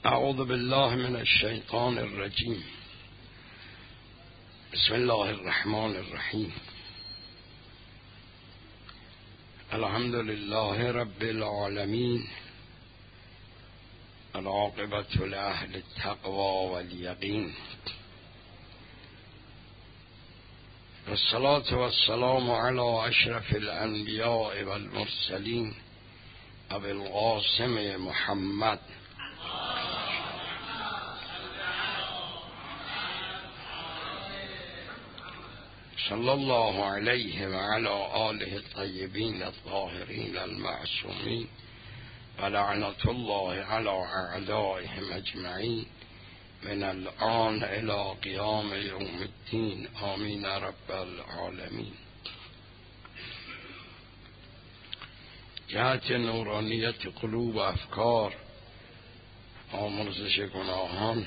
اعوذ بالله من الشیطان الرجیم. بسم الله الرحمن الرحیم. الحمد لله رب العالمین. العاقبة لأهل التقوى واليقین. والصلاة والسلام على اشرف الانبیاء والمرسلین ابی القاسم محمد صلی الله علیه و علی آله الطیبین الطاهرین المعصومین و لعنت الله علی اعدائهم اجمعین من الآن الى قیام یوم الدین. آمین رب العالمین. جهت نورانیت قلوب و افکار، آمرزش گناهان،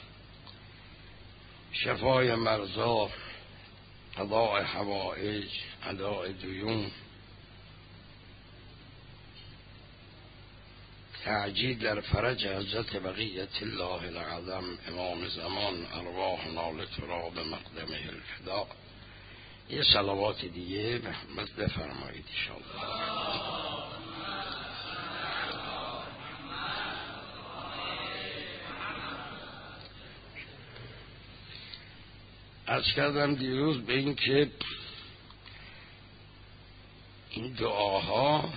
شفای مرضا، قضاء حوائج، اداء دیون، تعجیل در فرج حضرت بقیت الله العظم امام زمان ارواحنا لتراب مقدمه الفدا. یه صلوات دیگه محمد بفرمایید انشاءالله. عرض کردم دیروز به این که این دعاها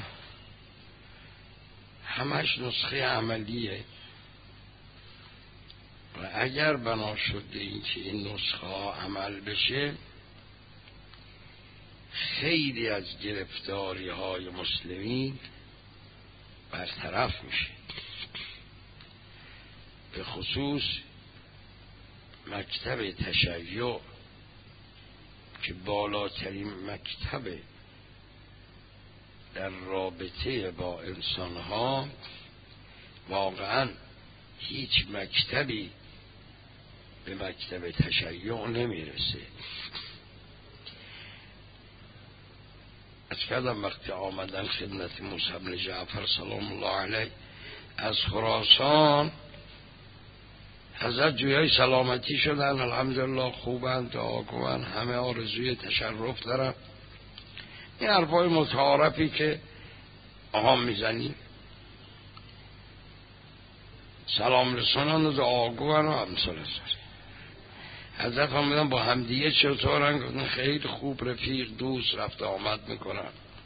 همش نسخه عملیه و اگر بنا شده این که این نسخه ها عمل بشه، خیلی از گرفتاری های مسلمین برطرف میشه. به خصوص مکتب تشیع که بالاترین مکتب در رابطه با انسانها، واقعا هیچ مکتبی به مکتب تشیع نمیرسه. از کردم وقتی آمدن خدمت موسی بن جعفر سلام الله علیه از خراسان، حضرت جویای سلامتی شدن، الحمدلله خوبن، دعا کنن، همه آرزوی تشرف دارن. این حرفای متعارفی که آها میزنی، سلام رسانان و دعا کنن و همسال حضرت آمدن با همدیگه چطورن، گفتن خیلی خوب، رفیق، دوست، رفت آمد میکنن.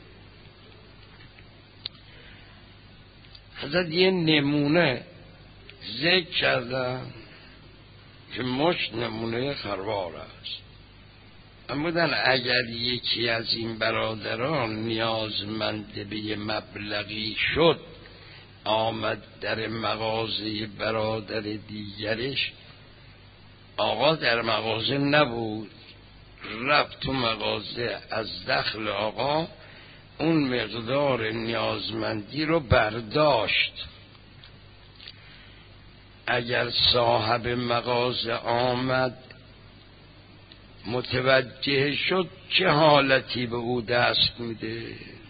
حضرت یه نمونه ذکر کردن که مش نمونه خروار است. امودن اگر یکی از این برادران نیازمند به یه مبلغی شد، آمد در مغازه برادر دیگرش، آقا در مغازه نبود، رفت تو مغازه، از دخل آقا اون مقدار نیازمندی رو برداشت. اگر صاحب مغازه آمد متوجه شد، چه حالتی به او دست میده؟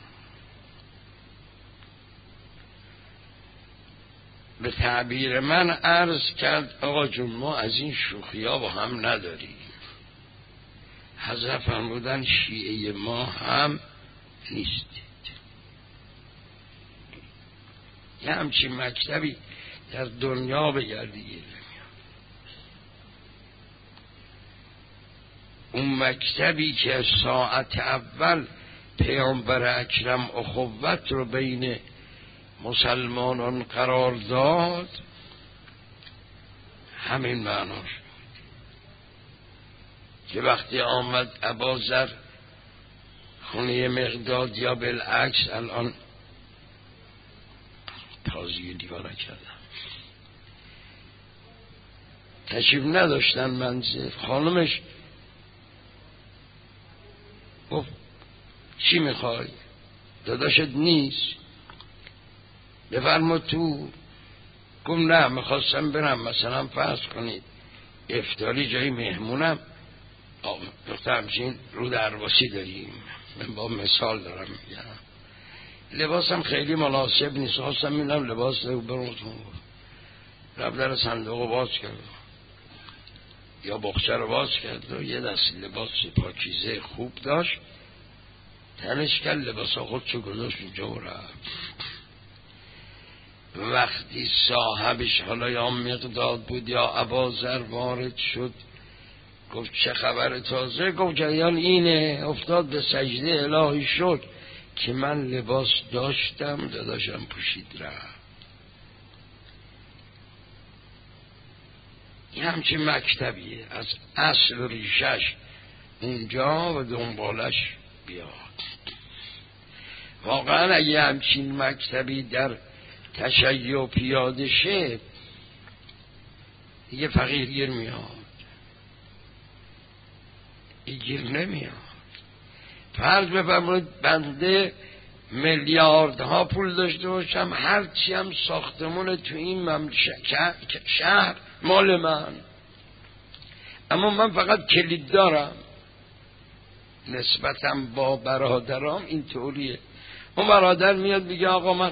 به تعبیر من عرض کرد آقا جون ما از این شوخی‌ها با هم نداریم. حضرت فرمودن شیعه ما هم نیستید. یه همچین مکتبی در دنیا بگردید، اون مکتبی که ساعت اول پیامبر اکرم اخوت رو بین مسلمانان قرار داد، همین معناش که وقتی آمد ابوذر خونه مقداد، یا بالعکس الان تازی دیوانه کردم، تشریف نداشتن منزل، خانمش گفت چی میخوای؟ داداشت نیست؟ بفرما تو. گفت نه، میخواستم برم مثلا فرض کنید افطاری جای مهمونم. دختر همچین رو درواسی داریم، من با مثال دارم میگم، لباسم خیلی مناسب نیست، خواستم میدم لباس رو برمتون. رفت در صندوق رو باز کرد یا بخچه رو باز کرد و یه دست لباس پاکیزه خوب داشت، تنش کرد، لباس خودشو گذاشت اونجا و رفت. وقتی صاحبش حالا یا مقداد بود یا ابازر وارد شد، گفت چه خبر تازه؟ گفت جریان اینه، افتاد به سجده الهی شد که من لباس داشتم داداشم پوشید رفت. این همچین مکتبیه، از اصل ریشش اونجا و دنبالش بیاد. واقعا اگه همچین مکتبی در تشیع پیاده شه دیگه فقیر گیر میاد، گیر نمیاد. فرض بفرمایید بنده میلیاردها پول داشته باشم، هرچی هم ساختمون تو این شهر مال من، اما من فقط کلید دارم. نسبتم با برادرام اینطوریه. اون برادر میاد میگه آقا من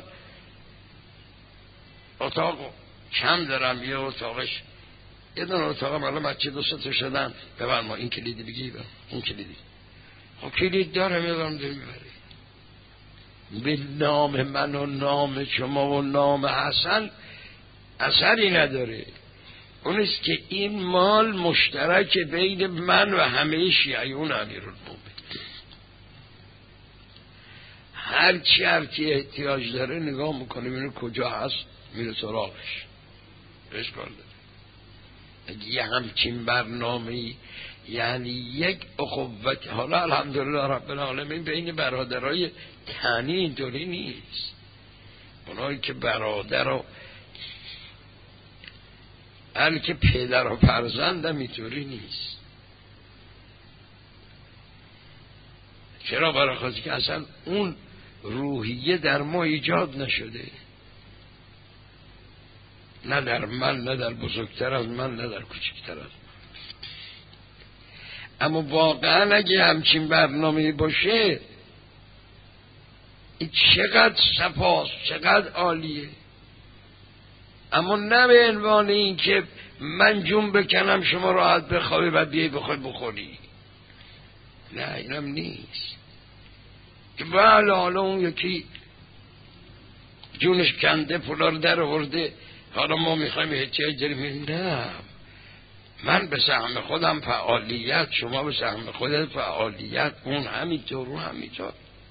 اتاق کم دارم، یه اتاقش یه دونه اتاقم الان بچه دو سه تا شدن، ببر ما این کلیدی بگی این کلیدی. خب کلید داره میدارم داری میبری. به نام من و نام شما و نام حسن اثری نداره. اونیست که این مال مشترک بین من و همه شیعیون امیرالمومنین. هرچی احتیاج داره نگاه میکنه میره کجا هست میره سراغش، اشکال داره. یه همچین برنامه‌ای یعنی یک اخوت. حالا الحمدلله رب العالمین بین برادرای تنی اینطوری نیست. اونایی که برادر و که پدر و فرزند هم اینطوری نیست. چرا؟ برای خاطر که اصلا اون روحیه در ما ایجاد نشده، نه در من، نه در بزرگتر از من، نه در کوچکتر از من. اما واقعا اگه همچین برنامه باشه این چقدر صفاست، چقدر عالیه. اما نه به عنوان این که من جون بکنم شما راحت بخوابی و بیایی بخوای بخوری. نه اینم نیست که بله حالا اون یکی جونش کنده پولا رو در آورده حالا ما میخوایم احتیاج داریم. نه، من به سهم خودم فعالیت، شما به سهم خودت فعالیت، اون همینطور و همینطور.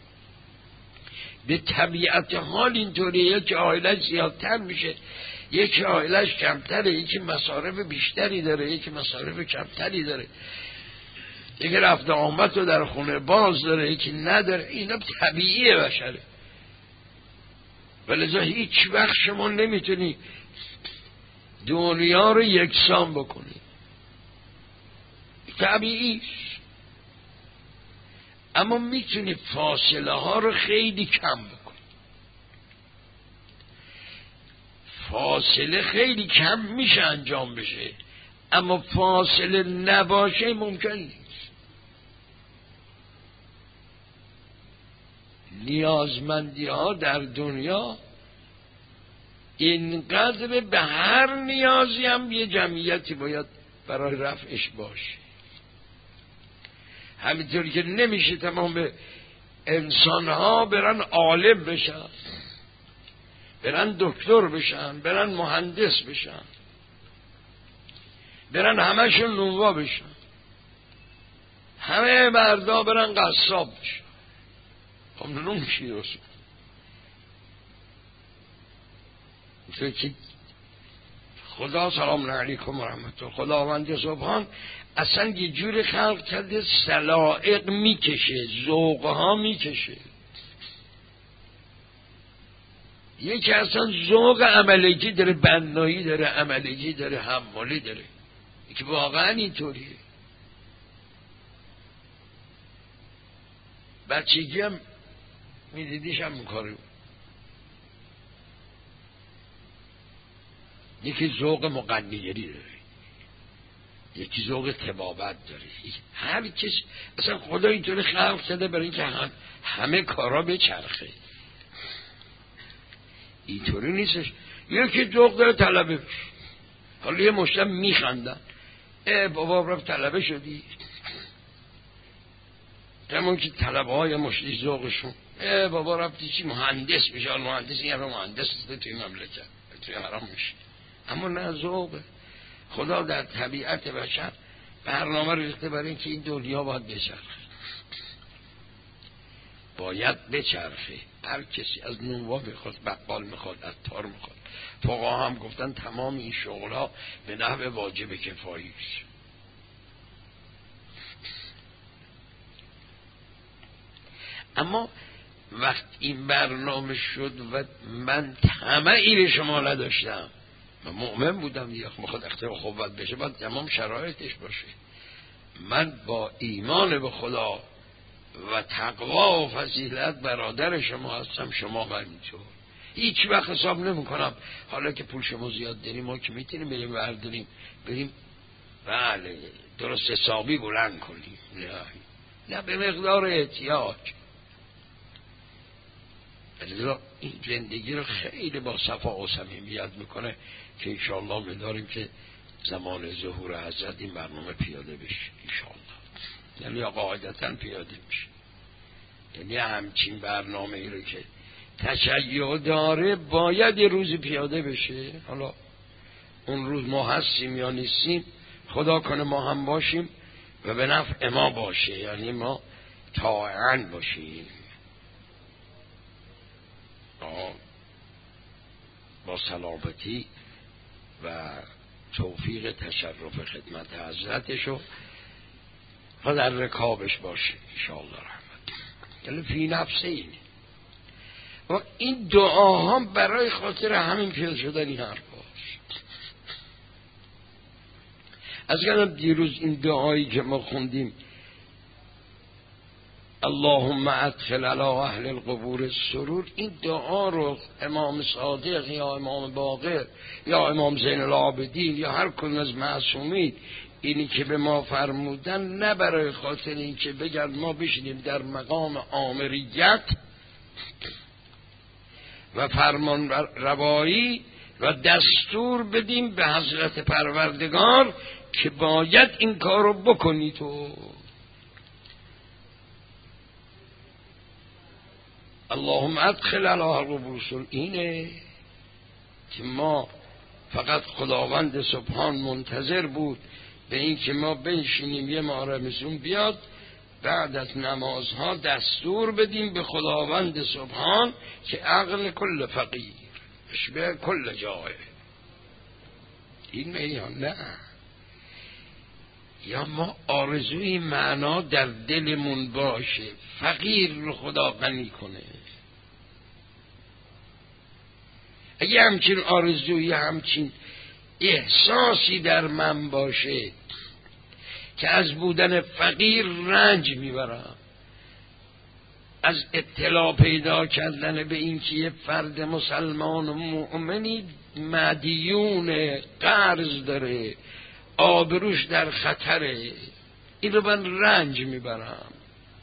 به طبیعت حال اینطوریه که عائلش زیادتر میشه، یکی عائلش کمتره، یکی مصارف بیشتری داره، یکی مصارف کمتری داره، یکی رفت آمد رو در خونه باز داره، یکی نداره. اینا طبیعیه بشره. ولذا هیچ وقت شما نمیتونی دنیا رو یکسان بکنی، طبیعیش. اما میتونی فاصله ها رو خیلی کم بکنی. فاصله خیلی کم میشه انجام بشه، اما فاصله نباشه ممکن نیست. نیازمندی ها در دنیا اینقدر به هر نیازی هم یه جمعیتی باید برای رفعش باشه. همینطوری که نمیشه تمام انسان ها برن عالم بشن، برن دکتر بشن، برن مهندس بشن، برن همشون نونوا بشن، همه مردا برن قصاب بشن. خب نون چی رسول؟ که خدا سلام علیکم و رحمت الله، خداوند سبحان اصلا یه جور خلق کرده سلائق میکشه، ذوقها میکشه. یکی اصلا ذوق عملگی داره، بنایی داره، عملگی داره، حمالی داره. یکی واقعا اینطوریه. بچگی هم میدیدیش هم میکاره. یکی ذوق مغنیگری داره، یکی ذوق طبابت داره. هر کس اصلا خدا اینطوری خلق کرده برای اینکه همه کارا بچرخه. اینطوری نیستش. یکی ذوق داره طلبه بشه، حالا یه مشتم میخندن بابا رفت طلبه شدی، همون که طلبه های مشتی ذوقشون بابا رفتی چی مهندس میشه، مهندس این همه مهندس توی مملکت توی حرام میشه. اما نه، ذوقه. خدا در طبیعت بشر برنامه ریخته برای این که این دنیا باید بچرخه، باید بچرخه. هر کسی از نونوا میخواد، بقال میخواد، عطار میخواد. فقها هم گفتن تمام این شغلها به نحو واجب کفایی است. اما وقت این برنامه شد و من طمعی به شما نداشتم، من مؤمن بودم دیگه، میخواد اختیار قوت بشه باید تمام شرایطش باشه. من با ایمان به خدا و تقوا و فضیلت برادر شما هستم، شما همینطور. هیچ وقت حساب نمی کنم حالا که پول شما زیاد داریم ما که میتونیم بریم برداریم بریم بله درست حسابی بلند کنیم، نه به مقدار احتیاج. این زندگی رو خیلی با صفا و صمیمیت میکنه که انشاءالله می‌داریم که زمان ظهور حضرت این برنامه پیاده بشه انشاءالله، یعنی قاعدتا پیاده میشه. یعنی همچین برنامه ای رو که تشیع داره باید یه روزی پیاده بشه. حالا اون روز ما هستیم یا نیستیم، خدا کنه ما هم باشیم و به نفع ما باشه، یعنی ما طاعن باشیم، با سلامتی و توفیق تشرف خدمت حضرتشو و در رکابش باشه انشاءالله رحمت. یعنی فی نفسه اینه و این دعاها برای خاطر همین پیاده شدن این حرف هاست. از کردم دیروز این دعایی که ما خوندیم اللهم ادخل علی اهل القبور السرور، این دعا رو امام صادق یا امام باقر یا امام زین العابدین یا هر کدوم از معصومین اینی که به ما فرمودن، نه برای خاطر این که بگن ما بشینیم در مقام آمریت و فرمان روایی و دستور بدیم به حضرت پروردگار که باید این کار رو بکنی تو. اللهم ادخل علی القبور السرور اینه که ما فقط خداوند سبحان منتظر بود به این که ما بنشینیم یه مارمزون بیاد بعد از نمازها دستور بدیم به خداوند سبحان که عقل کل فقیر اشبه کل جای این میان. نه، یا ما آرزوی معنا در دلمون باشه فقیر رو خدا غنی کنه. اگه همچین آرزوی همچین احساسی در من باشه که از بودن فقیر رنج میبرم، از اطلاع پیدا کردن به این که یه فرد مسلمان و مؤمنی مدیون قرض داره، آبروش در خطره، این رو من رنج میبرم.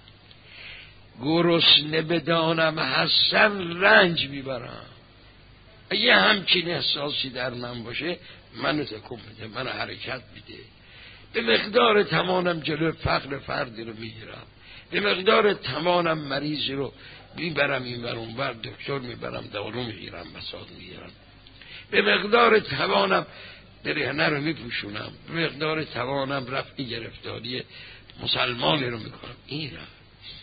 گرسنه بدانم هستم رنج میبرم. اگه همچین احساسی در من باشه منو تکون میده، منو حرکت میده. به مقدار توانم جلو فقر فردی رو میگیرم، به مقدار توانم مریضی رو میبرم این ور اون ور، دکتر میبرم، دارو میگیرم، مساعد میگیرم. به مقدار توانم برهنه رو میپوشونم، به مقدار توانم رفع گرفتاری مسلمانی رو میکنم. این را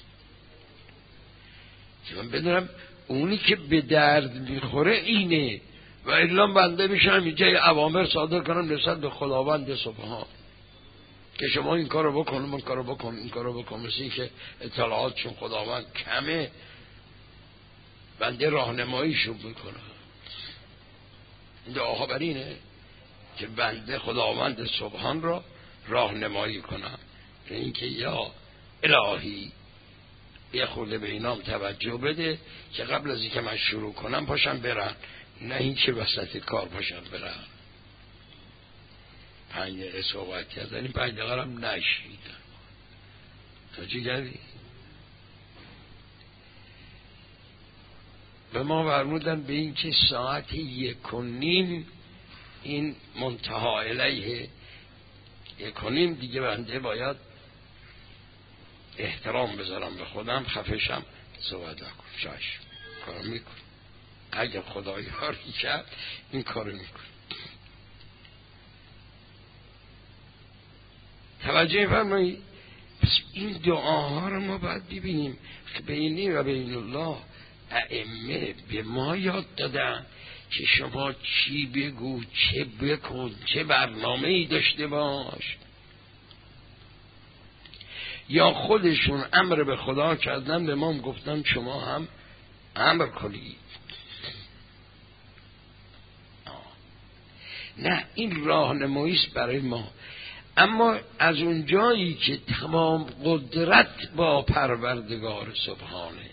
که من بدونم اونی که به درد میخوره اینه و الا بنده میشم اینجا اوامر صادر کنم نسبت به خداوند سبحان که شما این کارو بکن، اون کارو بکن، این کارو بکن. مثل این که اطلاعات چون خداوند کمه بنده راهنماییشون میکنم. این دعاها بر اینه که بنده خداوند سبحان را راهنمایی کنم، این که یا الهی یه خورده به اینام توجه بده که قبل از اینکه من شروع کنم پاشم برن، نه این که وسط کار پاشم برن. 5 دقیقه صحبت کردن، این 5 دقیقه هم نشیدم. تا چی کردی؟ به ما فرمودن به این که ساعت 1:30 این منتها الیه کنیم دیگه، بنده باید احترام بذارم به خودم، خفشم، صحبت نکنم، شاش کارو میکنم. اگه خدا یاری کرد این کارو میکنم. توجه فرمایید. پس این دعاها رو ما باید ببینیم که بینی و بین الله ائمه به ما یاد دادن که شما چی بگو، چه بکن، چه برنامه‌ای داشته باش. یا خودشون امر به خدا کردن، به ما گفتن شما هم امر کنید. نه، این راهنماییست برای ما. اما از اون جایی که تمام قدرت با پروردگار سبحانه،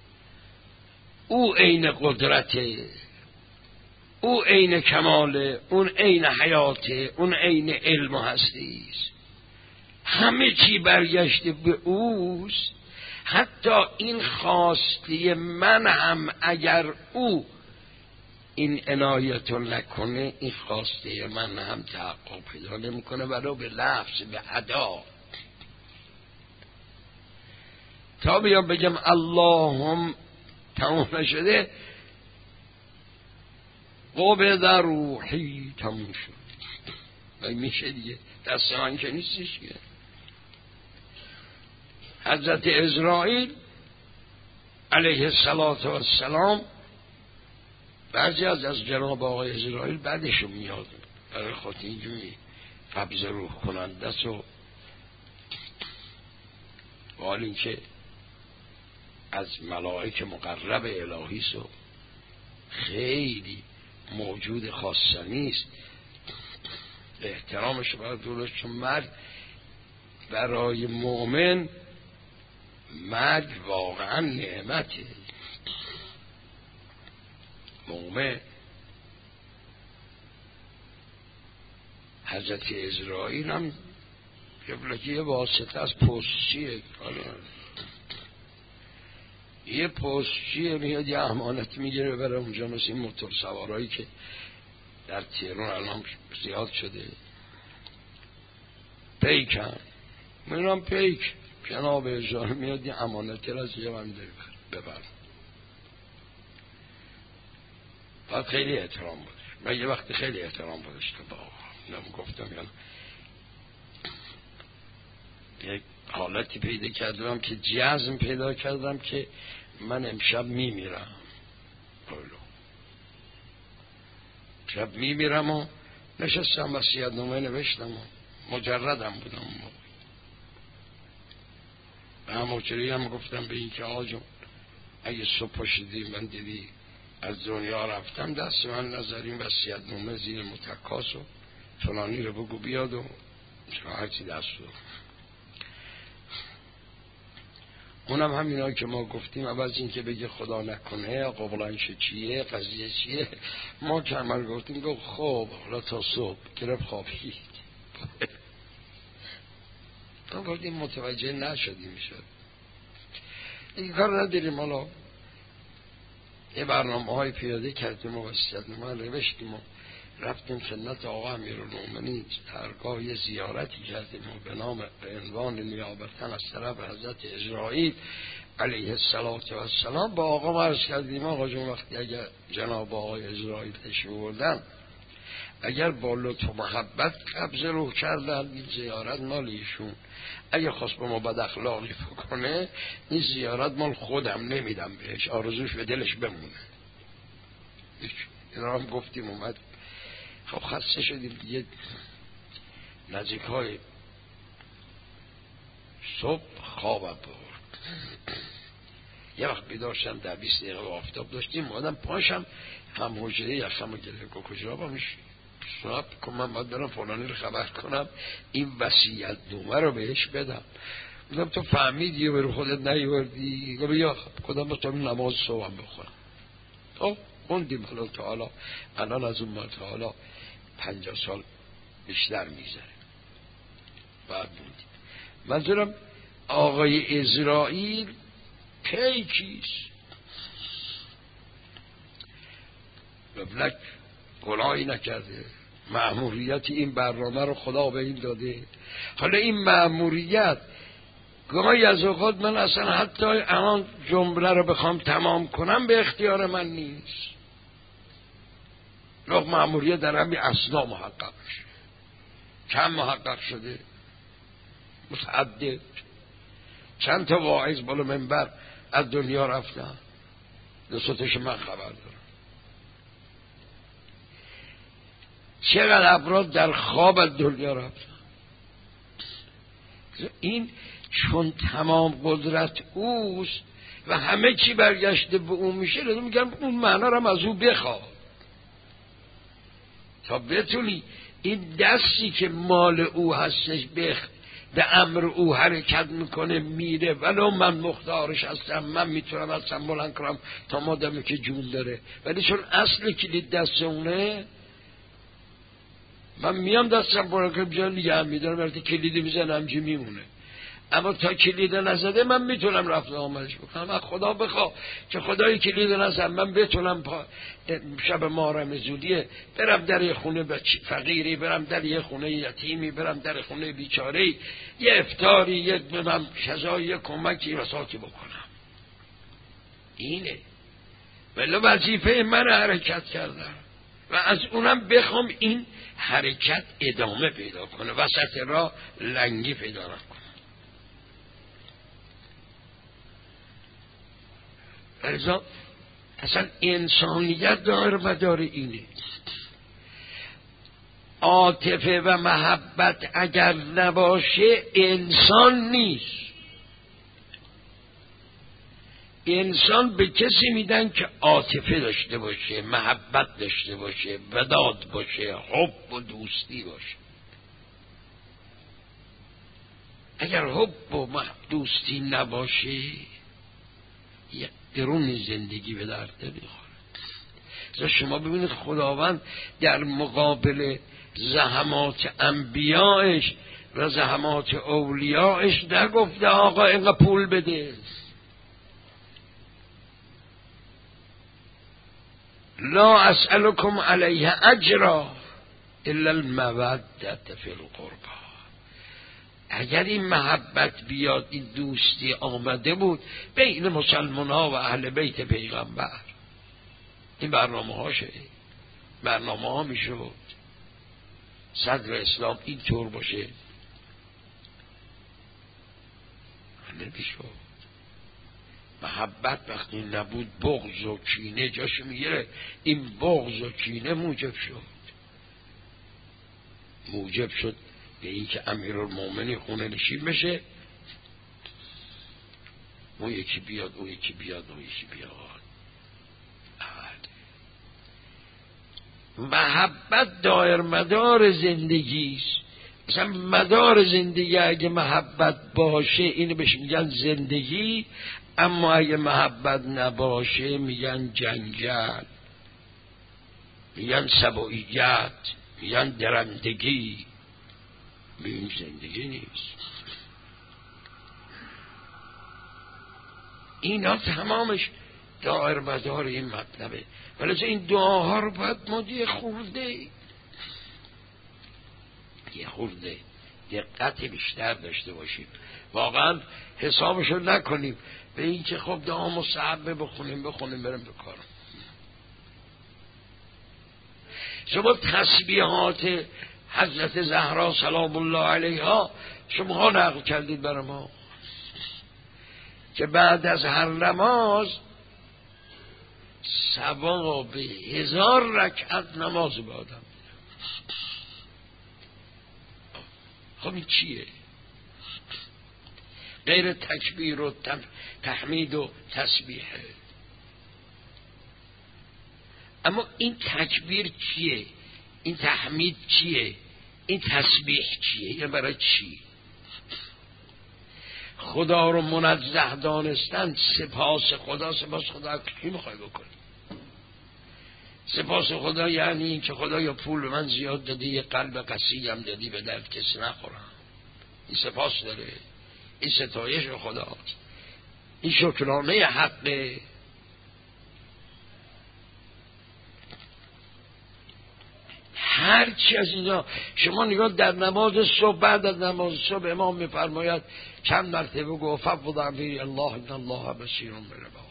او عین قدرته، او عین کماله، اون عین حیاته، اون عین علم و هستی است، همه چی برگشته به اوست. حتی این خواسته من هم اگر او این عنایت نکنه، این خواسته من هم تحقق پیدا نمیکنه، ولو به لفظ، به ادا. تا بیام بگم اللهم تمام نشده، قبض روحی تموم شد. میشه دیگه، دست من که نیستش که. حضرت عزرائیل علیه السلام بعضی از جناب آقای عزرائیل بعدشون میاد، برای خاطر اینجوری قبض روح کننده است و حال این که از ملائک مقرب الهی است و خیلی موجود خاصنی است، احترامش باید دولت. چون مرگ برای مؤمن، مرگ واقعا نعمته. مؤمن حضرت عزرائیل هم یه واسطه از پستچیه، یه پستچیه میاد یه امانت میگیره بره اونجا، مثل این موتور سوارایی که در تهران الان زیاد شده، پیکن میرم پیک جناب عزرائیل میاد یه امانتی را از یه بنده ببر. باید خیلی احترام بودش. من یه وقتی خیلی احترام بودش که با گفتم یعنی یک حالتی پیدا کردم که جزم پیدا کردم که من امشب میمیرم، شب میمیرم و نشستم وصیت‌نامه نوشتم و مجردم بودم. به هموچری هم گفتم به این که آقا جون اگه صبح پاشیدی من دیدی از دنیا رفتم، دست من نذاریم وصیت‌نامه زیر متکاس و فلانی رو بگو بیاد و هرچی دست رو. اونم همینا که ما گفتیم، عوض این که بگه خدا نکنه قبلانش چیه، قضیه چیه، ما کمر گفتیم گفت خب حالا تا صبح گرفت خوابید. ما گفتیم متوجه نشدیم شد این کار نداریم. حالا یه برنامه های پیاده کردیم و وصیت‌نامه نوشتیم و رفتیم سنت آقا امیرالمومنین درگاه یه زیارتی کردیم و به نام به عنوان نیابتاً از طرف حضرت عزرائیل علیه السلام با آقا عرض کردیم آقا جون وقتی اگر جناب آقای عزرائیل تشریف بردن اگر با لطف و محبت قبض روح کردن این زیارت مال ایشون، اگه خواست به ما بد اخلاقی بکنه این زیارت مال خودم نمیدم بهش، آرزوش به دلش بمونه. این هم گفتیم اومد. خب خسته شدیم دیگه، نزدیک های صبح خوابم برد. یه وقت بیدار شدم 10-20 دقیقه آفتاب داشتیم، مادم پاشم هم حجره یخم رو گرفت گفت کجا بامش صبح کن من باید برم فلانی رو خبر کنم این وصیت نامه رو بهش بدم. بودم تو فهمیدی و برو خودت نیوردی؟ گفت یا خودم با نماز صبحم بخورم. خب خوندیم حالا تا حالا، الان از اون مال تا حالا 50 سال بیشتر میذاره بعد بودیم. منظورم آقای عزرائیل پیکیست، مبلک گناهی نکرده، مأموریت این برنامه رو خدا به این داده. حالا این مأموریت گاهی از اوقات من اصلا حتی الان جمله رو بخوام تمام کنم به اختیار من نیست. لغ مأموریت در همین اثنا محقق شد. چند محقق شده؟ متعدد. چند تا واعظ بالا منبر از دنیا رفتن، دوستش من خبر دارم. چقدر افراد در خواب از دنیا رفتن. این چون تمام قدرت اوست و همه چی برگشته به اون میشه، لازم میگم اون معنا رو هم از او بخواد تا بتونی این دستی که مال او هستش به امر او حرکت میکنه میره، ولو من مختارش هستم، من میتونم هستم بلند کنم تا مادمی که جون داره، ولی چون اصل کلید دست اونه من میام دستم بلند کنم جا نگه هم میدارم، وقتی کلیدی میزنم جی میمونه. اما تا کلید نزده من میتونم رفت آمدش بکنم. من خدا بخوا که خدای کلید نزد من بتونم شب محرم زودیه برم در یه خونه فقیری، برم در یه خونه یتیمی، برم در خونه بیچاره‌ای، یه افطاری، یه من شزایی، یه کمکی وساطی بکنم. اینه ولی وظیفه من حرکت کردم و از اونم بخوام این حرکت ادامه پیدا کنه، وسط راه لنگی پیدا نکنه. ارزا اصلا انسانیت داره و داره اینه. عاطفه و محبت اگر نباشه انسان نیست. انسان به کسی میدن که عاطفه داشته باشه، محبت داشته باشه، وداد باشه، حب و دوستی باشه. اگر حب و دوستی نباشه یک درون زندگی به درد نمیخوره. شما ببینید خداوند در مقابل زحمات انبیایش و زحمات اولیایش نگفته آقا اینقدر پول بده، لا اسألكم علیه اجرا الا المودة فی القربى. اگر این محبت بیاد، این دوستی آمده بود بین مسلمان ها و اهل بیت پیغمبر، این برنامه هاشه، برنامه ها میشد صدر اسلام این طور باشه، نمیشد. محبت وقتی نبود بغض و کینه جاشو میگیره. این بغض و کینه موجب شد به این که امیرالمومنین خونه نشین بشه، اون یکی بیاد، اون یکی بیاد، اون یکی بیاد. محبت دایر مدار زندگیست. مثلا مدار زندگی اگه محبت باشه اینو بهش میگن زندگی، اما اگه محبت نباشه میگن جنگل، میگن سبوییت، میگن درندگی. این زندگی نیست. اینا تمامش دایر مدار این مطلبه. ولی این دعاها رو باید ما یه خورده دقت بیشتر داشته باشیم، واقعا حسابشو نکنیم به این که خب دعا مصعبه بخونیم بریم به کارم. شما تسبیحات حضرت زهرا سلام الله علیها شما نقل کردید برای ما که بعد از هر نماز ثواب 1000 رکعت نماز به آدم. خب این چیه؟ غیر تکبیر و تحمید و تسبیحه. اما این تکبیر چیه؟ این تحمید چیه؟ این تسبیح چیه؟ یعنی برای چی؟ خدا رو منزه دانستن، سپاس خدا کی میخوای بکنی؟ سپاس خدا یعنی این که خدا یا پول به من زیاد دادی، یه قلب قسی هم دادی به درد کسی نخورم. این سپاس داره، این ستایش خداست، این شکرانه حقه. هر چی از اینا شما نگاه در نماز صبح، بعد از نماز صبح امام میفرماید چند مرتبه گفت فوض امری الله ان الله بصیر بالعباد،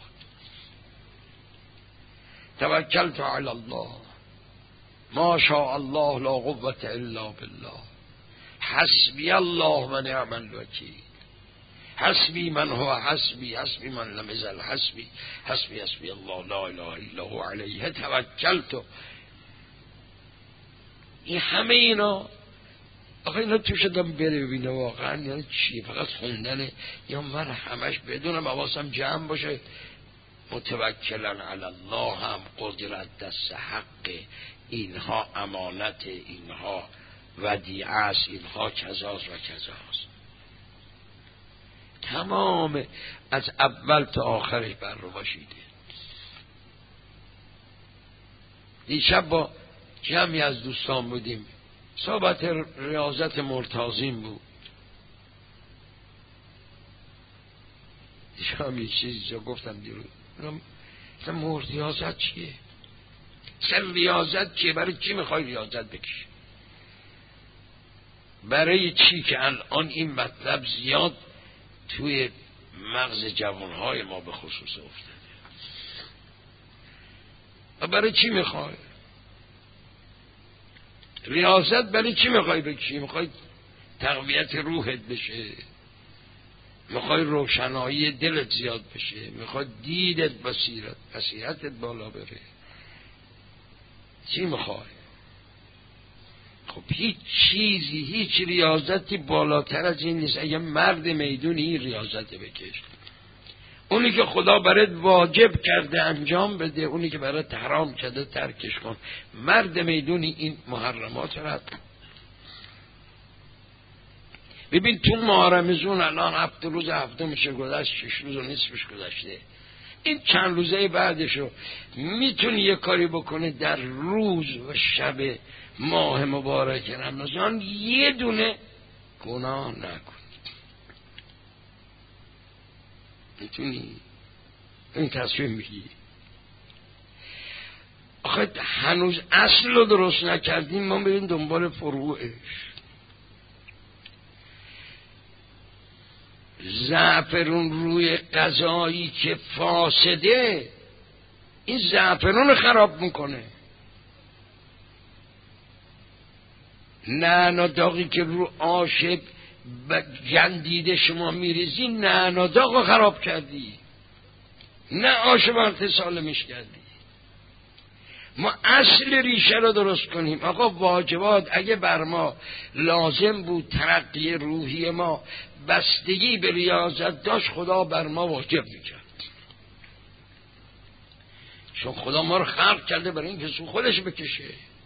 توکلت علی الله ما شاء الله لا قوة الا بالله، حسبی الله و نعم الوکیل، حسبی من هو حسبی، حسبی من لم یزل حسبی، حسبی حسبی الله لا اله الا هو علیه توکلت. این همه اینا آخه اینا تو شدم بره ببینه واقعا یعنی چی، فقط خوندنه یا من همش بدونم حواسم جمع باشه. متوکلا علی الله هم قدرت دست حق، اینها امانت، اینها ودیعه است، اینها کذاست و کذاست. تمام از اول تا آخرش بر رو باشیده. دیشب با جمعی از دوستان بودیم، صحبت ریاضت مرتازیم بود. دیشب یه چیزی گفتم دیروز، مثلا ریاضت چیه؟ مثلا ریاضت چیه؟ برای چی میخوای ریاضت بکشی؟ برای چی که الان این مطلب زیاد توی مغز جوانهای ما به خصوص افتاده؟ و برای چی میخوای ریاضت؟ برای چی میخوای بکشی؟ میخوای تقویت روحت بشه، میخوای روشنایی دلت زیاد بشه، میخوای دیدت بصیرتت بالا بره، چی میخوای؟ خب هیچ چیزی، هیچ ریاضتی بالاتر از این نیست. اگه مرد میدون این ریاضت بکش، اونی که خدا برات واجب کرده انجام بده، اونی که برات حرام کرده ترکش کن. مرد میدونی این محرمات را ببین. تو ماه رمضان الان 7 روز، 7 میشه گذشت، 6 روز و نصفش گذشته. این چند روزه بعدشو میتونی یه کاری بکنه در روز و شب ماه مبارک رمضان یه دونه گناه نکنی. میتونی این تصمیم میگی. آخه هنوز اصل رو درست نکردیم، ما بریم دنبال فروعش. زعفرون روی غذایی که فاسده، این زعفرون رو خراب میکنه. نعنا داغی که رو آش گندیده شما میریزی، نعنا داغ رو خراب کردی، نه آش مرد سالمش کردی. ما اصل ریشه رو درست کنیم. آقا واجبات اگه بر ما لازم بود ترقی روحی ما بستگی به ریاضت داشت، خدا بر ما واجب میکرد، چون خدا ما رو خلق کرده برای این که سو خودش بکشه.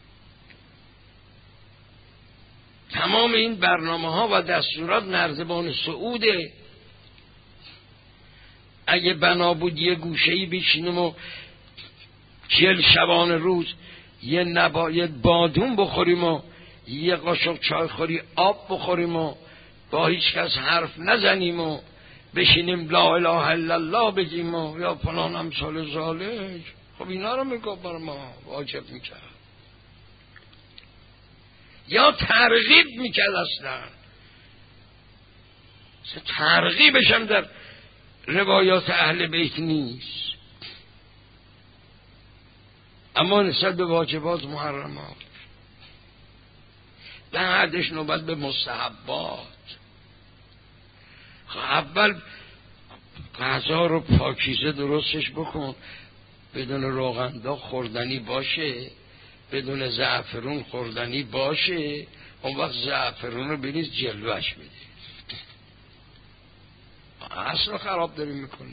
تمام این برنامه ها و دستورات نردبان سعوده. اگه بنا بود یه گوشه‌ای بشینیم و 40 شبانه روز یه بادون بخوریم و یه قاشق چای خوری آب بخوریم و با هیچ کس حرف نزنیم و بشینیم لا اله الا الله بگیم و یا فلان امثال ذالک، خب اینا رو میگفت بر ما واجب میکرد یا ترغیب میکرد. اصلا ترغیبش هم در روایات اهل بیت نیست، اما نسبت به واجبات محرمات. بعدش نوبت به مستحبات. اول غذا رو پاکیزه درستش بکن، بدون روغن خوردنی باشه، بدون زعفرون خوردنی باشه، اون وقت زعفرون رو بریز جلوش بده. اصلا خراب داریم میکنی.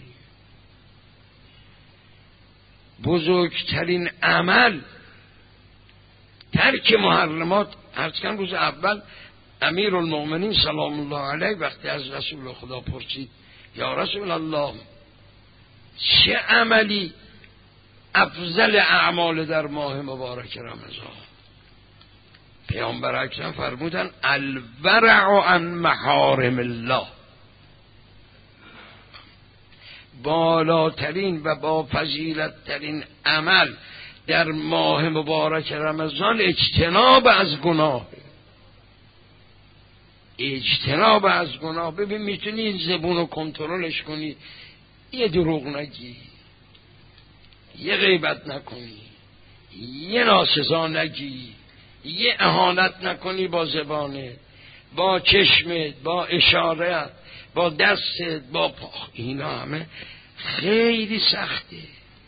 بزرگترین عمل ترک محرمات. هرچند روز اول امیر المؤمنین سلام الله علیه وقتی از رسول خدا پرسید یا رسول الله چه عملی افضل اعمال در ماه مبارک رمضان، پیامبر اکرم فرمودن الورع عن محارم الله، بالاترین و با فضیلت ترین عمل در ماه مبارک رمضان اجتناب از گناه. اجتناب از گناه. ببین میتونی این زبون رو کنترلش کنی، یه دروغ نگی، یه غیبت نکنی، یه ناسزا نگی، یه اهانت نکنی با زبانت، با چشمت، با اشارت، با دستت، با پا. اینا همه خیلی سخته.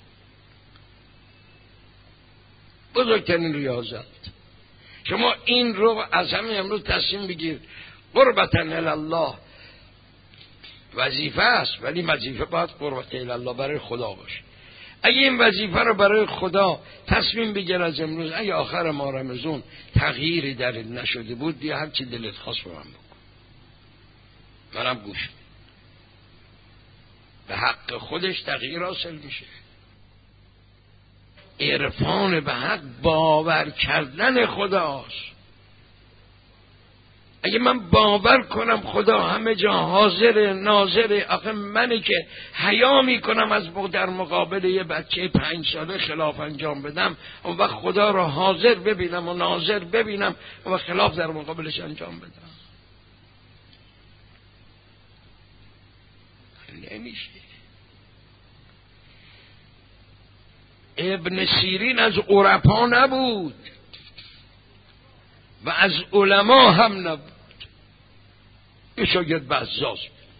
بزرگترین ریاضت. شما این رو از همین امروز تصمیم بگیر، قربتا الله وظیفه است، ولی وظیفه باید قربتا الله برای خدا باشه. اگه این وظیفه رو برای خدا تصمیم بگیر از امروز، اگه آخر ماه رمضان تغییری در نشده بود، بیا هر چی دلت خواست رو من بکن، منم گوش. به حق خودش تغییر حاصل میشه. عرفان به حق باور کردن خداست. اگه من باور کنم خدا همه جا حاضر ناظر، آخه منی که حیا میکنم از در مقابل یه بچه 5 ساله خلاف انجام بدم، اون وقت خدا رو حاضر ببینم و ناظر ببینم و خلاف در مقابلش انجام بدم. نمیشه. ابن سیرین از عرفا نبود و از علما هم نبود، یه شاگرد بزاز.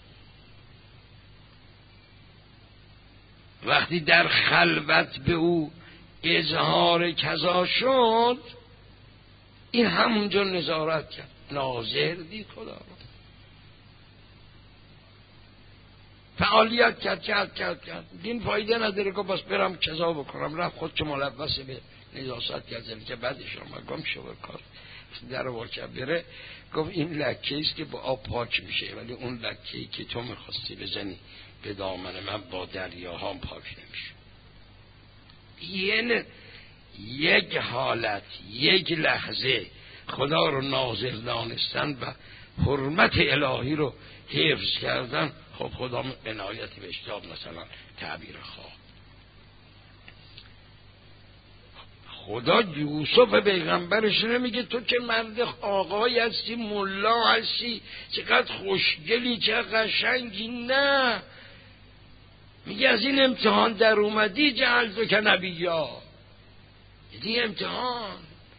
وقتی در خلوت به او اظهار کذا شد، این همونجا نظارت کرد، ناظر دید خدا رو، فعالیت کرد. دین فایده نداره که بس برم کذا بکنم، رفت خود که ملبس به نجاست کرد که بعدش آمد گم شو کار در واقع بره، گفت این لکه است که با آب پاک میشه، ولی اون لکه‌ای که تو میخواستی بزنی به دامن من با دریاها پاک نمیشه. یعنی یک حالت، یک لحظه خدا رو ناظر دانستن و حرمت الهی رو حفظ کردن، خب خدا عنایت به اشتاب مثلا تعبیر خواه. خدا یوسف پیغمبرش نمیگه تو که مرد آقای هستی، ملا هستی، چقدر خوشگلی، چقدر قشنگی، نه، میگه از این امتحان در اومدی جعلتو که نبیا، یعنی امتحان.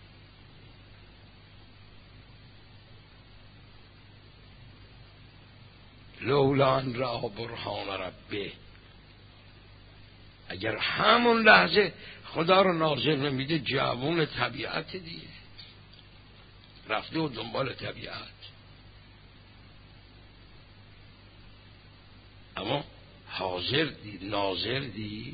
لولا ان را برهان ربه، اگر همون لحظه خدا رو ناظر نمیده، جوون طبیعت دیگه رفته و دنبال طبیعت. اما حاضر دید، ناظر دید،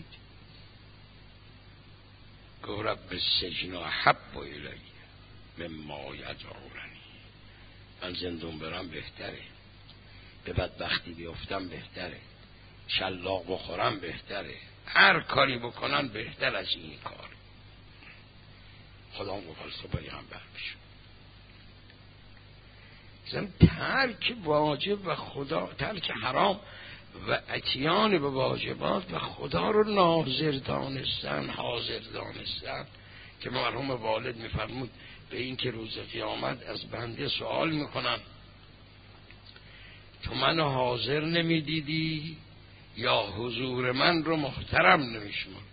گفت رب السجن احب الی مما یدعوننی، من زندون برم بهتره، به بدبختی بیفتم بهتره، شلاق بخورم بهتره، هر کاری بکنن بهتر از این کار. خدا هم گفت تو پیغمبر بشو. مثلا ترک واجب و خدا، ترک حرام و اتیان به واجبات و خدا رو ناظر دانستن، حاضر دانستن، که مرحوم والد میفرمود به این که روز قیامت از بنده سوال میکنن تو منو حاضر نمیدیدی یا حضور من رو محترم نمیشمردی،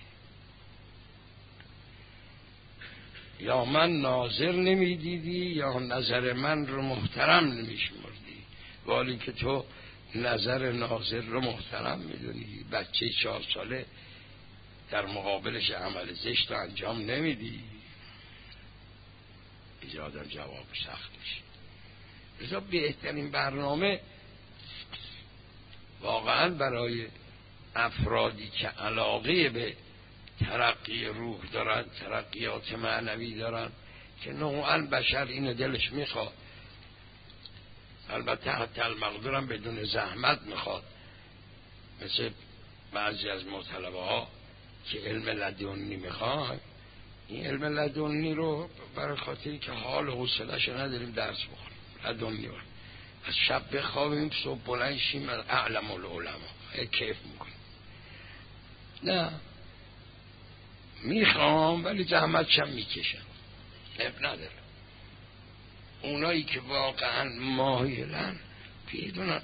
یا من ناظر نمیدیدی یا نظر من رو محترم نمیشمردی. ولی که تو نظر ناظر رو محترم میدونی، بچه 4 ساله در مقابلش عمل زشت انجام نمیدی، ایجادم جواب سخت میشه. لذا بهترین برنامه واقعا برای افرادی که علاقه به ترقی روح دارن، ترقیات معنوی دارن، که نوعا بشر اینو دلش میخواد، البته حتی المقدورم بدون زحمت میخواد، مثل بعضی از مطلبه ها که علم لدنی میخواد، این علم لدنی رو برای خاطری که حال و حوصله‌اش نداریم درس بخونیم، لدنی رو از شب بخوابیم صبح بلند شیم از اعلم العلماء کیف میکنیم. نه، میخوام ولی زحمتشم میکشم، اب نداره. اونایی که واقعا مایلن پیدونن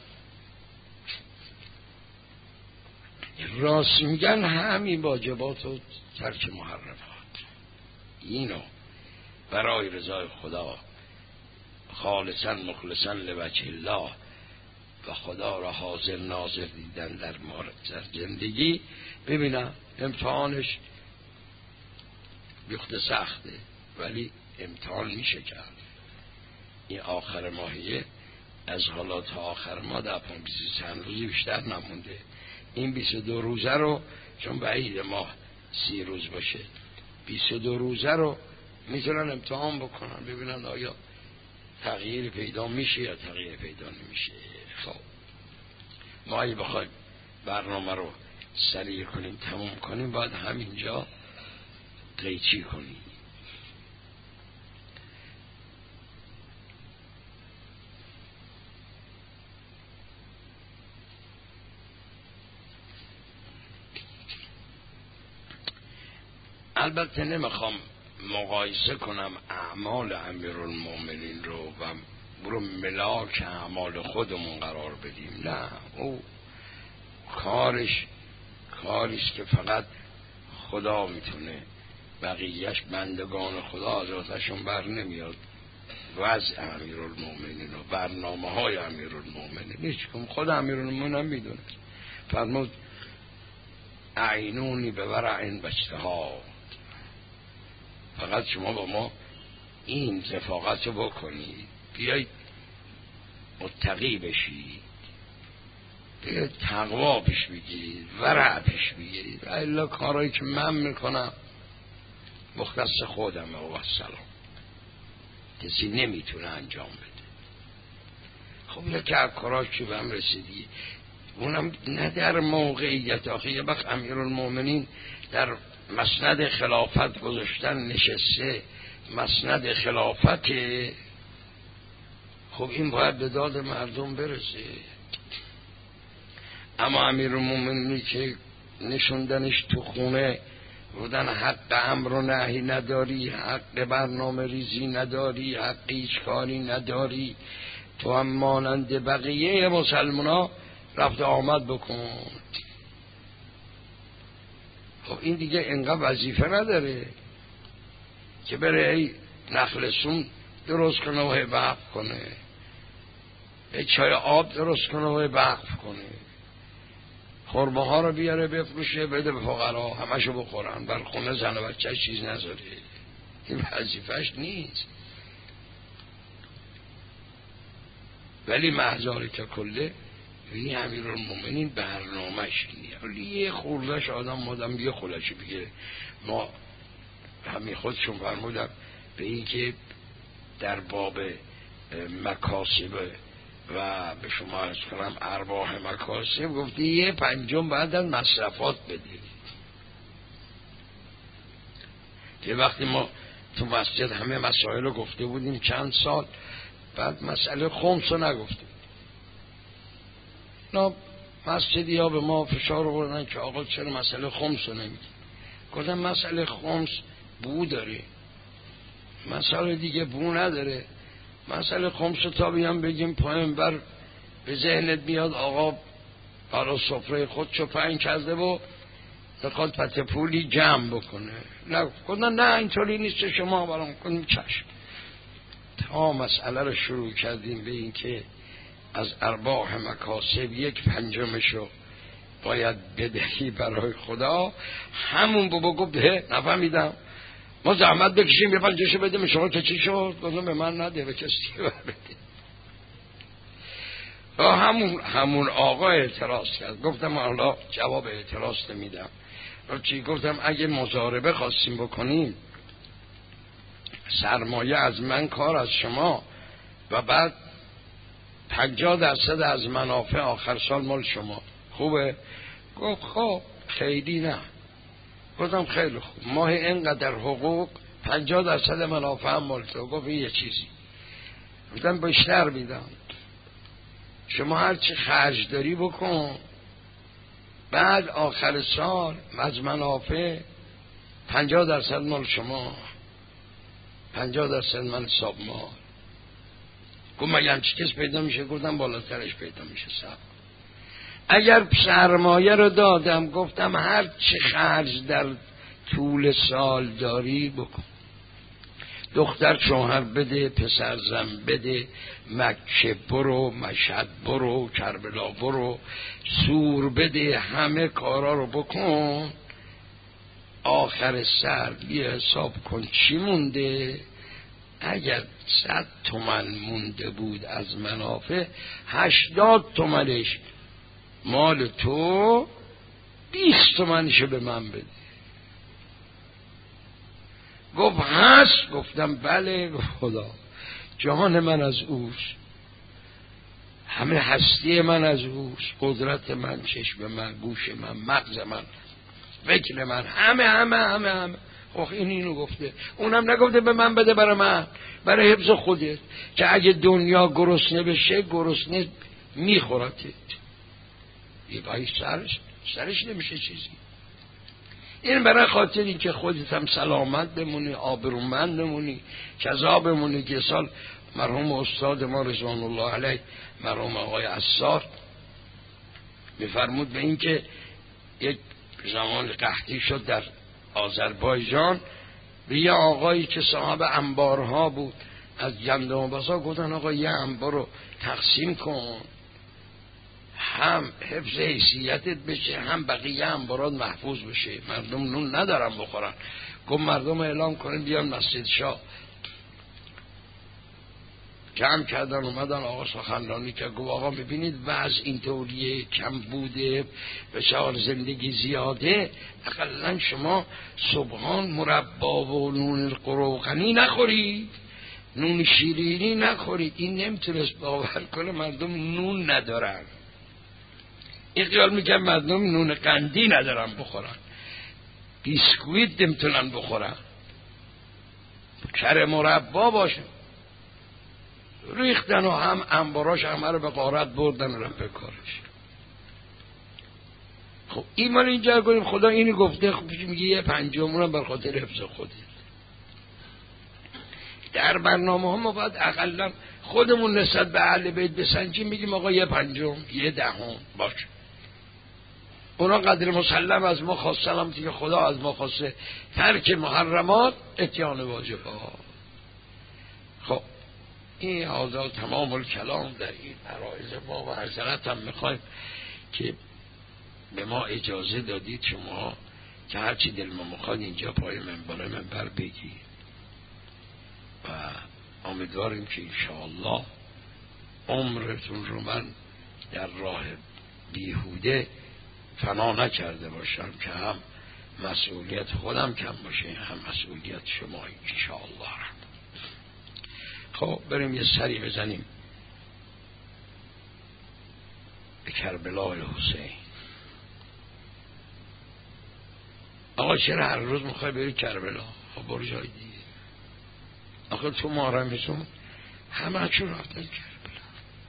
راست میگن، همین واجبات و ترک محرمات اینو برای رضای خدا خالصا مخلصا لوجه الله و خدا را حاضر ناظر دیدن در زندگی. ببینم امتحانش بیخته سخته ولی امتحان میشه کرد. این آخر ماهیه از حالا تا آخر ماه در 23 روزی بیشتر نمونده. این 22 روزه رو چون بعید ماه 30 روز باشه، 22 روزه رو میتونن امتحان بکنن ببینن آیا تغییر پیدا میشه یا تغییر پیدا نمیشه. خب ما اگه بخوایم برنامه رو سریع کنیم تموم کنیم باید همینجا قیچی کنیم. البته نمیخوام مقایسه کنم اعمال امیرالمومنین رو و برو ملاک اعمال خودمون قرار بدیم، نه، او کاریش که فقط خدا میتونه، بقیهش بندگان خدا ازشون بر نمیاد. وضع امیرالمومنین و برنامه های امیرالمومنین هیچ کم خود امیرالمومنین هم میدونه. فرمود اعینونی به ورع و اجتهاد، فقط شما با ما این رفاقت رو بکنید، بیایید متقی بشید، بیایید تقوا پیش بگیرید، ورع پیش بگیرید. الا کارهایی که من میکنم مختص خودمه و السلام، کسی نمیتونه انجام بده. خب یکی از کاراش که به هم رسیدی اونم نه در موقعیت آخه یه وقت امیرالمومنین در مسند خلافت گذاشتن نشسته، مسند خلافت، خب این باید به داد مردم برسه. اما امیرالمومنینی که نشوندنش تو خونه بودن حق امر و نهی نداری، حق برنامه ریزی نداری، حق هیچ کاری نداری، تو هم مانند بقیه مسلمان ها رفت آمد بکن. خب این دیگه انقدر وظیفه نداره که بره ای نخلسون درست کنه و وقف کنه، ای چای آب درست کنه و وقف کنه، خرمه ها رو بیاره بفروشه بده به فقرا همشو بخورن، بر خونه زن و بچه چیز نذاره. این وظیفهش نیست. ولی محضاری که کله این امیرالمومنین برنامه‌اش اینه. ولی یه خوردش آدم یه خودش بگیره. ما همین خودشون فرمودم به این که در باب مکاسب و به شما عرض کنم ارباح مکاسب گفتی یه پنجم بعد از مصرفات بدید. که وقتی ما تو مسجد همه مسائل رو گفته بودیم چند سال بعد مسئله خمس رو نگفتیم، نه مسجدی ها به ما فشار آوردن که آقا چرا مسئله خمس رو نمیگی؟ گفتم مسئله خمس بو داره، مسئله دیگه بو نداره. مسئله خمس رو تا بیان بگیم پایین بر به ذهنت بیاد آقا برای سفره خودشو پنج کرده و بخواد پته پولی جمع بکنه، نه گفتن نه اینطوری نیست، شما برام کنیم چشم. تا مسئله رو شروع کردیم به این که از ارباح مکاسب یک پنجمشو باید بدهی برای خدا، همون بابا گفت نفهمیدم ما زحمت بکشیم یه پنجشو بدیم شما که چی شد؟ گفتم به من نده به کسی بده. همون آقا اعتراض کرد. گفتم حالا جواب اعتراض نمیدم. چی گفتم اگه مضاربه خواستیم بکنیم سرمایه از من کار از شما و بعد 50% از منافع آخر سال مال شما خوبه؟ گفت خب خیلی نه. گفتم خیلی خوب ماه اینقدر حقوق 50% منافع هم مال تو. گفت یه چیزی گفتم بیشتر میدم، شما هرچی خرج داری بکن، بعد آخر سال از منافع 50% مال شما، 50% من حساب مال. گفت مگه همچی کس پیدا میشه؟ گفتم بالاترش پیدا میشه. اگر سرمایه رو دادم، گفتم هر چی خرج در طول سال داری بکن، دختر شوهر بده، پسر زن بده، مکه برو، مشهد برو، کربلا برو، سور بده، همه کارا رو بکن. آخر سر یه حساب کن چی مونده. اگر 100 تومن مونده بود از منافع، 80 تومنش مال تو، 20 تومنشو به من بده. گفت هست؟ گفتم بله. گفت خدا جهان من از اوست، همه هستی من از اوست، قدرت من، چشم من، گوش من، مغز من، فکر من، همه. خب اینو گفته، اونم نگفته به من بده برای من، برای حفظ خودت، که اگه دنیا گرسنه بشه گرسنه میخورتت. یه سرش نمیشه چیزی. این برای خاطر این که خودت هم سلامت بمونی، آبرومند بمونی، کذا بمونی. که سال مرحوم استاد ما رضوان الله علیه، مرحوم آقای عصار، میفرمود به این که یک زمان قحطی شد در آذربایجان، به یه آقایی که صاحب انبارها بود از گندم و بسا، گفتن آقا یه انبار رو تقسیم کن، هم حفظ حیثیتت بشه، هم بقیه انبارات محفوظ بشه، مردم نون ندارن بخورن. گفت مردم اعلام کنن بیان مسجد شاه. جمع کردن اومدن، آقا سخنرانی که گفت آقا میبینید وضع اینطوریه، کم بوده، بسیار زندگی زیاده، اقلا شما صبحان مربا و نون قروقنی نخورید، نون شیرینی نخورید. این نمیتونست باور کنه مردم نون ندارن. این خیال میکنم مردم نون قندی ندارن بخورن، بیسکویت نمیتونن بخورن، کره مربا باشه. ریختن و هم انباراش همه رو به غارت بردن و رفت به کارش. خب این مال اینجا کنیم خدا اینی گفته، خب میگه یه پنجمون بر خاطر حفظ خودت. در برنامه ها ما باید اقلا خودمون نسبت به اهل بیت بسنجیم، بگیم آقا یه پنجم، یه دهم باشه. اونا قدر مسلم از ما خواستن، هم که خدا از ما خواسته ترک محرمات، اتیان واجبات. خب این حاضر تمام الکلام در این عرایض ما و حضرت هم میخوایم که به ما اجازه دادید شما که هرچی دل ما میخواد اینجا پای منبر بگید و امیدواریم که انشاءالله عمرتون رو من در راه بیهوده فنا نکرده باشم که هم مسئولیت خودم کم باشه، هم مسئولیت شما انشاءالله. خب بریم یه سری بزنیم به کربلای حسین. آقا چرا هر روز میخوای بری کربلا؟ خب برو جای دیگه. آقا تو محرمتون همه چون رفتن کربلا.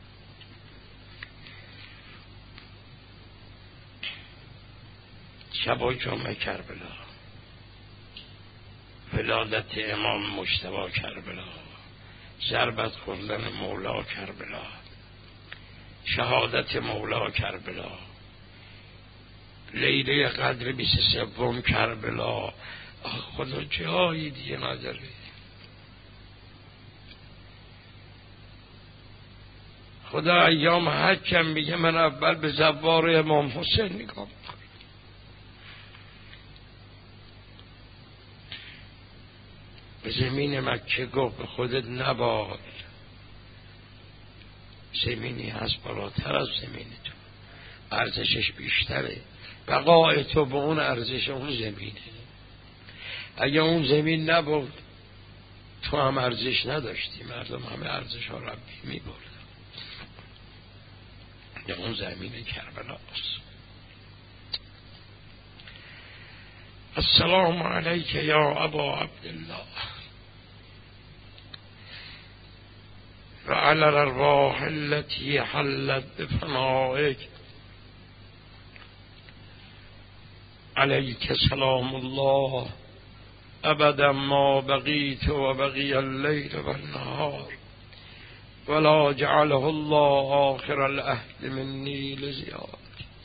شبای جمعه کربلا، ولادت امام مجتبی کربلا، ضربت خوردن مولا کربلا، شهادت مولا کربلا، لیله قدر 23 کربلا. خدا جایی دیگه نداره. خدا ایام حجم میگه من اول به زوار امام حسین نگاه میکنم. به زمین مکه گفت به خودت نبال، زمینی هست بالاتر از زمین تو، ارزشش بیشتره، بقای تو به اون ارزش اون زمینه. اگه اون زمین نبود تو هم ارزش نداشتی، مردم همه ارزش ها ربی می بردن. یا اون زمین کربلاست. السلام علیک یا ابا عبدالله و علی الارواح التي حلت بفنائک، علیک سلام الله ابدا ما بقیت و بقی اللیل و النهار ولا جعله الله آخر العهد منی لزیاد.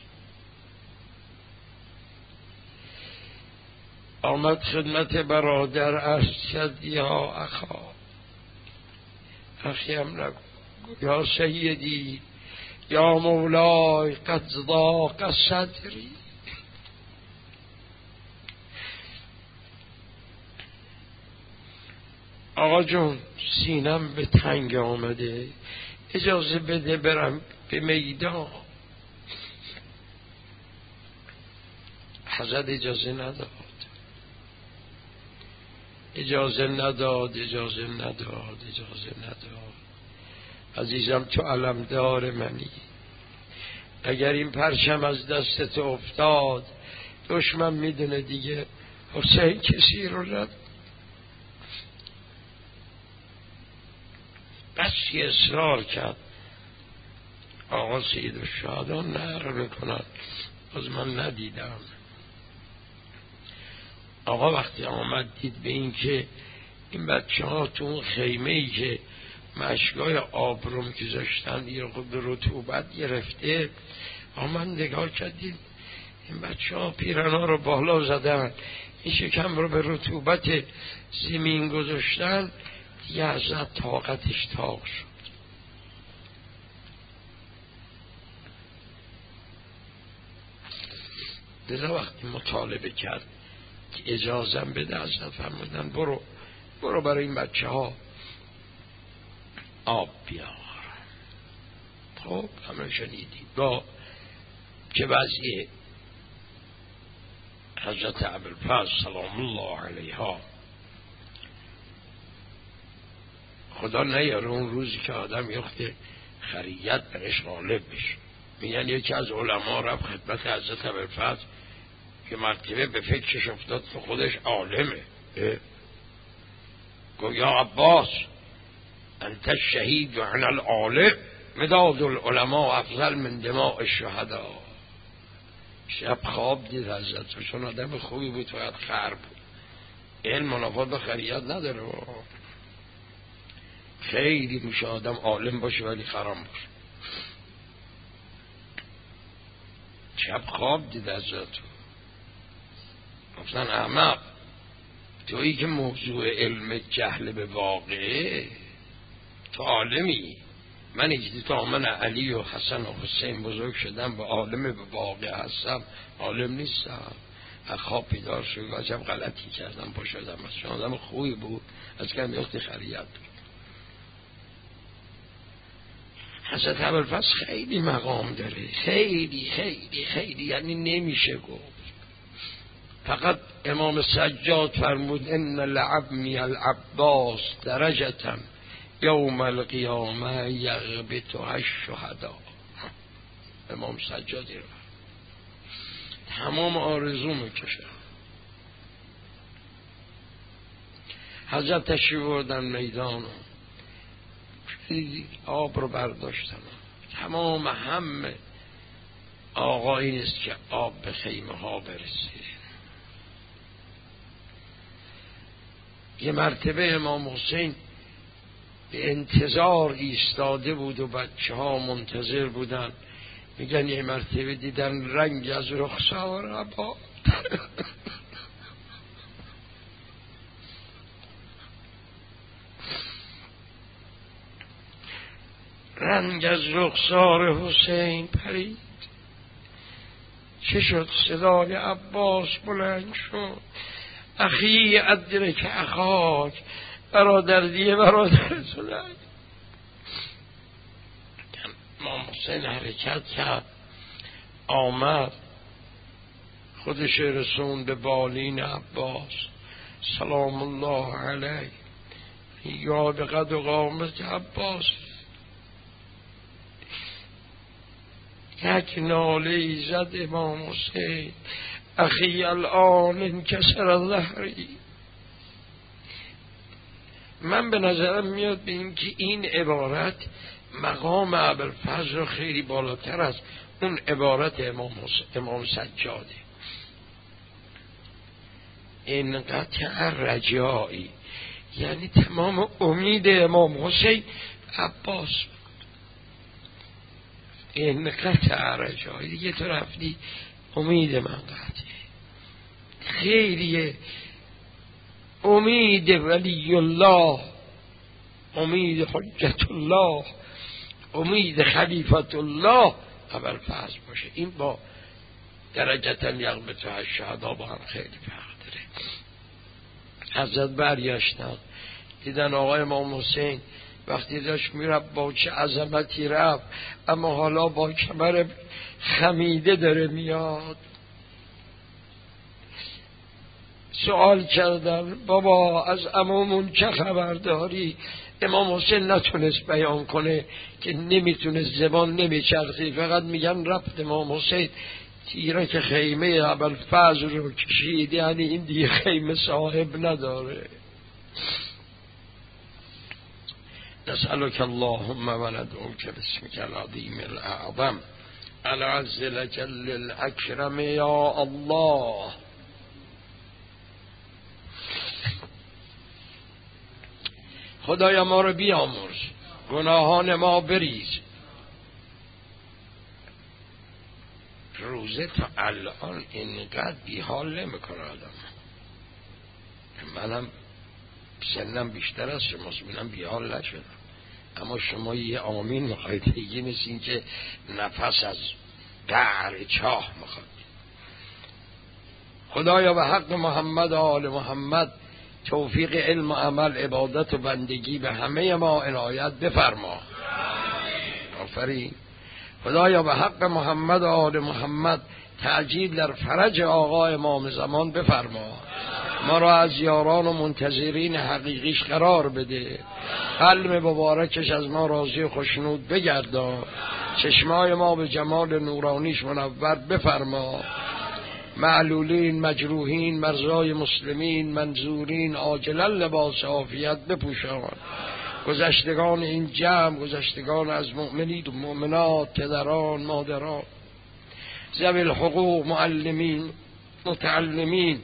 آمد خدمت برادر عرض کرد یا اخا، اخیم نگو، یا سیدی یا مولای قد ضاق صدری. آقا جون سینم به تنگ آمده، اجازه بده برم به میدان. حضرت اجازه نداد. عزیزم تو علمدار منی، اگر این پرچم از دستت افتاد دشمن میدونه دیگه حسین کسی رو رد. بسی اصرار کرد. آقا سید الشهدا نهر میکنن، از من ندیدم. آقا وقتی آمد دید به این که این بچه ها تو اون خیمه ای که مشکای آبروم که زشتن یه خود رطوبت گرفته، آمد نگاه کردید این بچه ها پیرنا رو بالا زدن، این شکم رو به رطوبت زمین گذاشتن، دیگه حضرت طاقتش تاق شد. دیگه وقتی مطالبه کرد که اجازم بده، حضرت فرمودن برو برای این بچه ها آب بیار. خب همه شنیدید با که وضعی حضرت ابوالفضل سلام الله علیها، خدا نیاره اون روزی که آدم یخت خریت برش غالب بشه. میگن یکی از علما رفت خدمت حضرت ابوالفضل که مرتبه به فکرش افتاد که خودش عالمه. گو یا عباس انت الشهید و انا العالم مداد العلماء افضل من دماء الشهدا. شب خواب دید حضرت، چون آدم خوبی بود فقط خر بود. این منافات به خریت نداره، خیلی میشه آدم عالم باشه ولی خرام باشه. شب خواب دید حضرت، گفتن احمق تویی که موضوع علم جهل به واقعه، تو عالمی. من اجدی تا من علی و حسن و حسین بزرگ شدم و عالم به واقع هستم، عالم نیستم. از خواب بیدار شد و عجب غلطی کردم پا شدم. چون آدم خوبی بود، از کم یختی خریت بود. حضرت ابوالفضل خیلی مقام داره، خیلی خیلی خیلی، یعنی نمیشه گفت. فقط امام سجاد فرمود ان لعبمی العباس درجة یوم القیامه یغبطها الشهدا. امام سجادی رو تمام آرزو میکشه. حضرت تشریف بردن میدان، آب رو برداشتن. تمام همه آقا این است که آب به خیمه ها برسه. یه مرتبه امام حسین به انتظار ایستاده بود و بچه ها منتظر بودن. میگن یه مرتبه دیدن رنگ از رخسار عباس رنگ از رخسار حسین پرید. چه شد؟ صدای عباس بلند شد، اخی ادرک اخاک، برادر دیگه برادر سلای. امام حسین حرکت کرد، آمد خودش رسون به بالین عباس سلام الله علیه. یا به قد و قامت عباس یک ناله زد امام حسین، اخی الان انکسر ظهری. من به نظرم میاد به این که این عبارت مقام ابوالفضل رو خیلی بالاتر از اون عبارت امام سجاده. انقطع رجایی، یعنی تمام امید امام حسین عباس. انقطع رجایی، دیگه تو رفتی امید من قطعه. خیریه امید ولی الله، امید حجت الله، امید خلیفت الله اول فرض باشه. این با درجة یغبط الشهدا با هم خیلی فرق داره. حضرت برگشتن دیدن آقای امام حسین وقتی داشت میرفت با چه عظمتی رفت، اما حالا با کمر خمیده داره میاد. سوال کردن بابا از عمومون چه خبر داری؟ امام حسین نتونست بیان کنه که نمیتونست، زبان نمیچرخی، فقط میگن رفت امام حسین تیره که خیمه ابوالفضل رو کشید، یعنی این دیگه خیمه صاحب نداره. نسألك اللهم وندعوك باسمك العظيم الأعظم العز الجل الأكرم يا الله. خدایا ما رو بیامرز، گناهان ما بریز. روزه تا الان اینقدر بیحال نمیکنه آدم. منم سنم بیشتر از شماست، منم بیحال نشدم، اما شما یه آمین میخواید بگی، مثل این که نفس از قعر چاه میخواد. خدایا به حق محمد و آل محمد توفیق علم و عمل، عبادت و بندگی به همه ما عنایت بفرما. آفرین. خدایا به حق محمد و آل محمد تعجیل در فرج آقا امام زمان بفرما. ما را از یاران و منتظرین حقیقیش قرار بده. قلب مبارکش از ما راضی و خوشنود بگردان. چشمای ما به جمال نورانیش منور بفرما. معلولین، مجروحین، مرضای مسلمین، منظورین عاجلا لباس عافیت بپوشان. گذشتگان این جمع، گذشتگان از مؤمنین و مؤمنات، پدران، مادران، ذوی الحقوق، معلمین، متعلمین،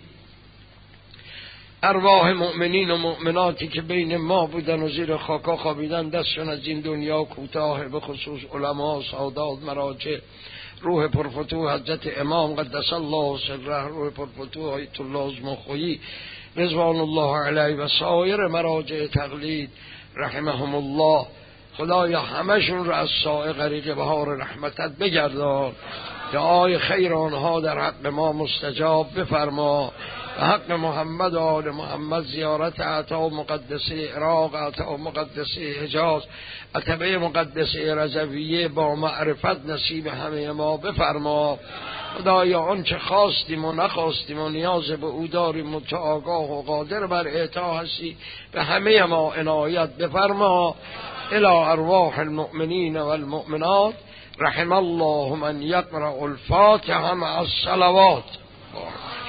ارواح مؤمنین و مؤمناتی که بین ما بودن و زیر خاکا خوابیدن، دستشون از این دنیا کوتاه، به خصوص علما، سادات، مراجع، روح پرفتوح حضرت امام قدس الله سره، روح پرفتوح آیت الله عظمخویی رضوان الله علیه و سایر مراجع تقلید رحمهم الله، خدایا همشون را از سائق غریق بهار رحمتت بگردان. دعای خیر آنها در حق ما مستجاب بفرما. به حق محمد و آل محمد زیارت عطا مقدسه عراق، عطا مقدسه حجاز، عتبه مقدسه رضویه با معرفت نصیب همه ما بفرما. خدایا آنچه خواستیم و نخواستیم و نیاز به او داریم و تو آگاه و قادر بر اعطا هستی، به همه ما عنایت بفرما. الى ارواح المؤمنین و المؤمنات رحم الله من یقرأ الفاتحه مع الصلوات.